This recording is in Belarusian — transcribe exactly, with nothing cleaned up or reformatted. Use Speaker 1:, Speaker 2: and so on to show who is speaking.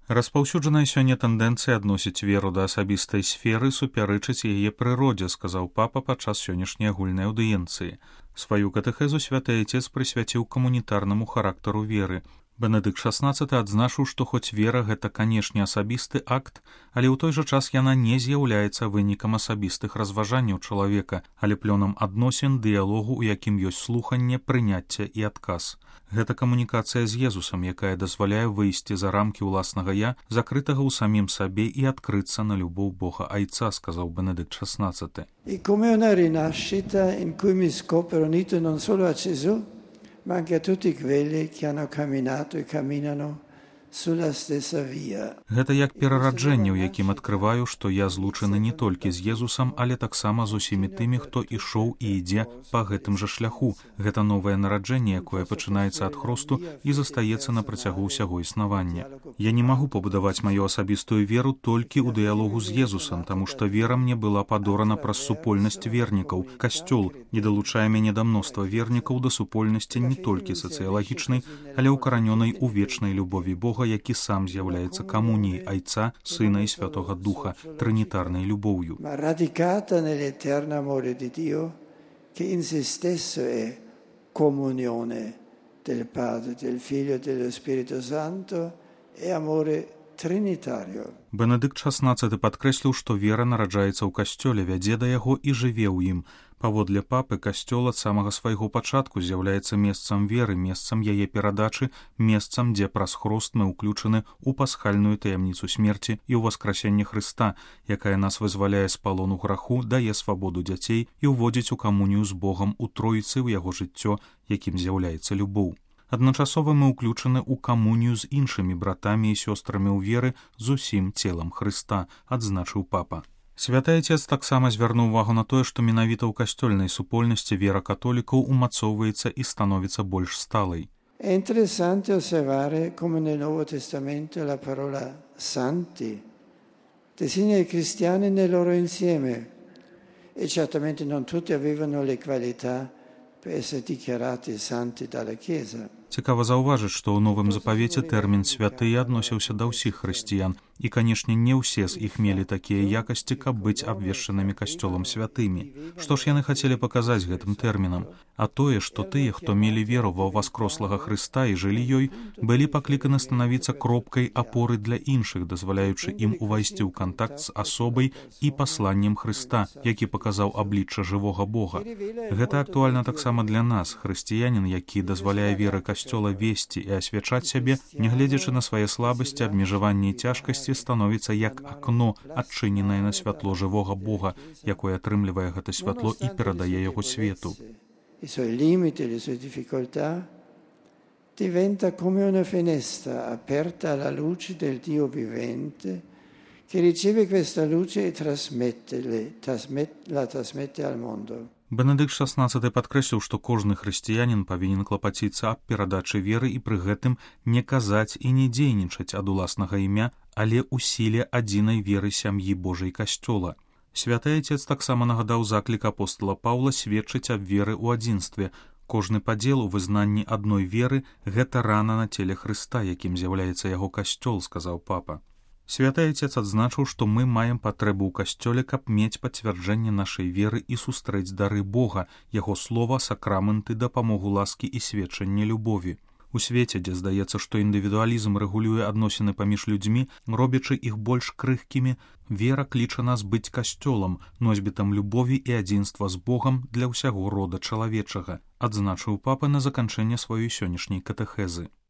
Speaker 1: Распаўсюджаная сёння тэндэнцыя адносіць веру да асабістай сферы супярэчыць яе прыродзе, сказаў папа падчас сённяшняй агульнай аўдыенцыі. Сваю катэхезу святы айцец прысвяціў камунітарнаму характару веры. Бенедыкт шаснаццаты адзначыў, што хоць вера — гэта, канешне, асабісты акт, але ў той жа час яна не з'яўляецца вынікам асабістых разважанняў чалавека, але плёнам адносін, дыялогу, у якім ёсць слуханне, прыняцце і адказ. Гэта камунікацыя з Езусам, якая дазваляе выйсці за рамкі ўласнага «я», закрытага ў самім сабе і адкрыцца на любоў Бога Айца, сказаў Бенедыкт шаснаццаты.
Speaker 2: І come una rinascita in cui mi scopro unito non solo a Gesù, ma anche a tutti quelli che hanno camminato e camminano sulla stessa via.
Speaker 1: Гэта як перараджэнне, у якім адкрываю, што я злучаны не толькі з Езусам, але таксама з усімі тымі, хто ішоў і ідзе па гэтым жа шляху. Гэта новае нараджэнне, якое пачынаецца ад хросту і застаецца на працягу ўсяго існавання. Я не магу пабудаваць маю асабістую веру толькі ў дыялогу з Езусам, таму што вера мне была падорана праз супольнасць вернікаў, касцёл, і далучае мяне да мноства вернікаў да супольнасці не толькі сацыялагічнай, але ўкаранёнай у вечнай любові Бога, які сам з'яўляецца камуніяй Айца, Сына і Святога Духа, тринітарнай любоўю.
Speaker 2: Ma radicata nell'eterno amore di Dio, che in se stesso è comunione del Padre, del Figlio e dello Spirito Santo e amore тринітарію.
Speaker 1: Бенедыкт шаснаццаты падкрэсліў, што вера нараджаецца ў касцёле, вядзе да яго і жыве ў ім. Паводле папы, касцёл ад самага свайго пачатку з'яўляецца месцам веры, месцам яе перадачы, месцам, дзе праз хрост мы ўключаны ў пасхальную таямніцу смерці і ў васкрасенне Хрыста, якая нас вызваляе з палону граху, дае свабоду дзяцей і ўводзіць у камунію з Богам у Тройцы ў яго жыццё, якім з'яўляецца любоў. Адначасова мы ўключаны ў камунію з іншымі братамі і сёстрамі ў веры з усім целам Хрыста, адзначыў папа. Святы айцец таксама звярнуў увагу на тое, што менавіта ў касцёльнай супольнасці вера католікаў умацоўваецца і становіцца больш сталай.
Speaker 2: È interessante osservare come nel Nuovo Testamento la parola santi designa i cristiani nel loro insieme e certamente non tutti avevano le qualità per essere dichiarati santi dalla Chiesa.
Speaker 1: Цікава заўважыць, што ў новым запавеце тэрмін «святыя» адносіўся да ўсіх хрысціян, і, канешне, не ўсе з іх мелі такія якасці, каб быць абвешчанымі касцёлам святымі. Што ж яны хацелі паказаць гэтым тэрмінам? А тое, што тыя, хто мелі веру ва ўваскрослага Хрыста і жылі ёй, былі пакліканы станавіцца кропкай апоры для іншых, дазваляючы ім увайсці ў кантакт з асобай і пасланнем Хрыста, які паказаў аблічча жывога Бога. Гэта актуальна таксама для нас, хрысціянін, які дазваляе веры касцёла весці і асвячаць сябе, нягледзячы на свае слабасці, абмежаванні і цяжкасці, становіцца як акно, адчыненае на святло жывога Бога, якое атрымлівае гэта святло і перадае яго свету.
Speaker 2: I suoi limiti e le sue difficoltà diventa come una finestra aperta alla luce del Dio vivente che riceve questa luce e trasmette, la trasmette al mondo.
Speaker 1: Бенедыкт шаснаццаты падкрэсліў, што кожны хрысціянін павінен клапаціцца аб перадачы веры і пры гэтым не казаць і не дзейнічаць ад уласнага імя, але ў сіле адзінай веры сям'і Божай касцёла. Святы айцец таксама нагадаў заклік апостала Паўла сведчыць аб веры ў адзінстве. Кожны падзел у вызнанні адной веры — гэта рана на целе Хрыста, якім з'яўляецца яго касцёл, сказаў папа. Святы айцец адзначыў, што мы маем патрэбу ў касцёле, каб мець пацвярджэнне нашай веры і сустрэць дары Бога, яго слова, сакрамэнты, дапамогу ласкі і сведчанне любові. У свеце, дзе здаецца, што індывідуалізм рэгулюе адносіны паміж людзьмі, робячы іх больш крыхкімі, вера кліча нас быць касцёлам, носьбітам любові і адзінства з Богам для ўсяго рода чалавечага, адзначыў папа на заканчэнне сваёй сённяшняй катэхезы.